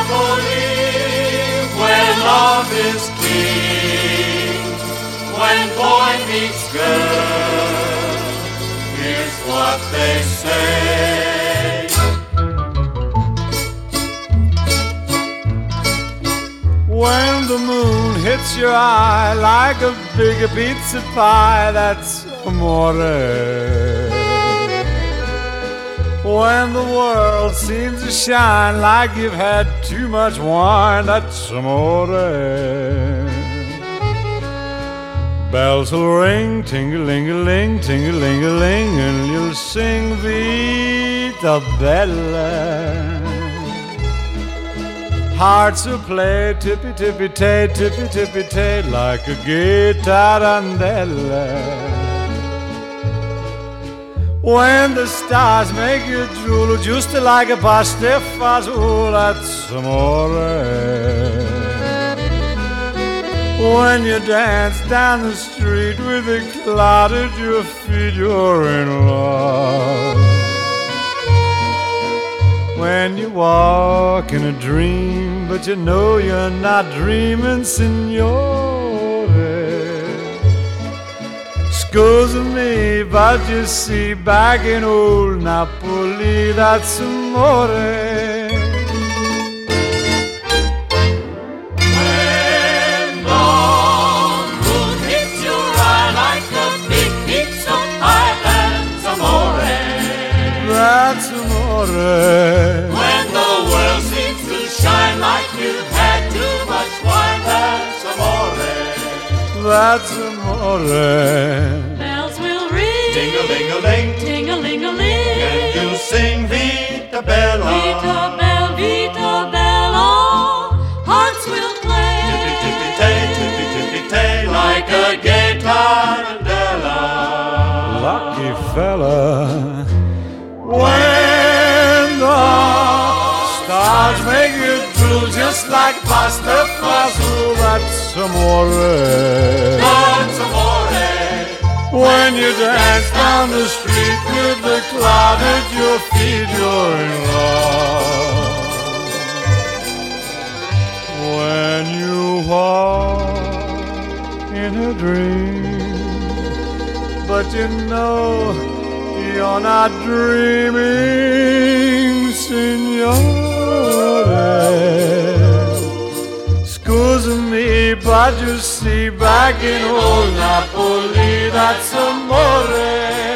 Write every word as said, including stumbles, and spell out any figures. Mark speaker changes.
Speaker 1: Napoli, where love is king. When boy meets girl, here's what they say.
Speaker 2: When the moon hits your eye like a big pizza pie, that's amore. When the world seems to shine like you've had too much wine, that's amore. Bells will ring, ting-a-ling-a-ling, ting-a-ling-a-ling, and you'll sing Vita Bella. Hearts will play tippy-tippy-tay, tippy-tippy-tay, like a gay tarantella. When the stars make you drool, just like a pastifazool, that's amore. When you dance down the street with a cloud at your feet, you're in love. When you walk in a dream, but you know you're not dreaming, signore. Scusa me, but you see, back in old Napoli, that's amore.
Speaker 1: When the moon hits your eye like a big pizza pie, that's amore.
Speaker 2: That's amore.
Speaker 1: When the world seems to shine like you've had too much wine, that's amore.
Speaker 2: That's amore.
Speaker 3: Bells will ring,
Speaker 1: Ting-a-ling-a-ling,
Speaker 3: ting-a-ling-a-ling,
Speaker 1: and you'll sing Vita Bella.
Speaker 3: Vita Bella, Vita Bella, hearts will play,
Speaker 1: Tippy-tippy-tay, tippy-tippy-tay, like a gay tarantella.
Speaker 2: Lucky fella. When the stars make you drool just like pasta fazool, that's amore.
Speaker 1: That's amore.
Speaker 2: When you dance down the street with the cloud at your feet, you're in love. When you walk in a dream, but you know you're not dreaming, signore. Scusa me, but you see, back in old Napoli, that's amore.